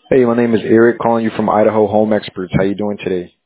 Hey, my name is Eric, calling you from Idaho Home Experts. How you doing today?